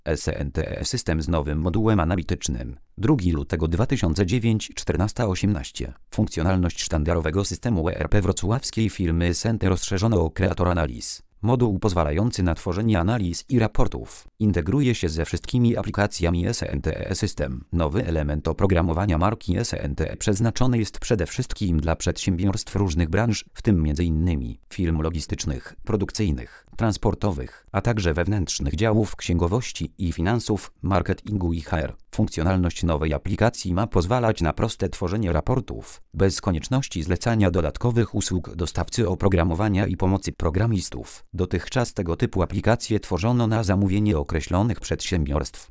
SNTE system z nowym modułem analitycznym. 2 lutego 2009 14:18. Funkcjonalność sztandarowego systemu ERP wrocławskiej firmy SNTE rozszerzono o kreator analiz. Moduł pozwalający na tworzenie analiz i raportów. Integruje się ze wszystkimi aplikacjami SNTE System. Nowy element oprogramowania marki SNTE przeznaczony jest przede wszystkim dla przedsiębiorstw różnych branż, w tym m.in. firm logistycznych, produkcyjnych, transportowych, a także wewnętrznych działów księgowości i finansów, marketingu i HR. Funkcjonalność nowej aplikacji ma pozwalać na proste tworzenie raportów, bez konieczności zlecania dodatkowych usług dostawcy oprogramowania i pomocy programistów. Dotychczas tego typu aplikacje tworzono na zamówienie określonych przedsiębiorstw.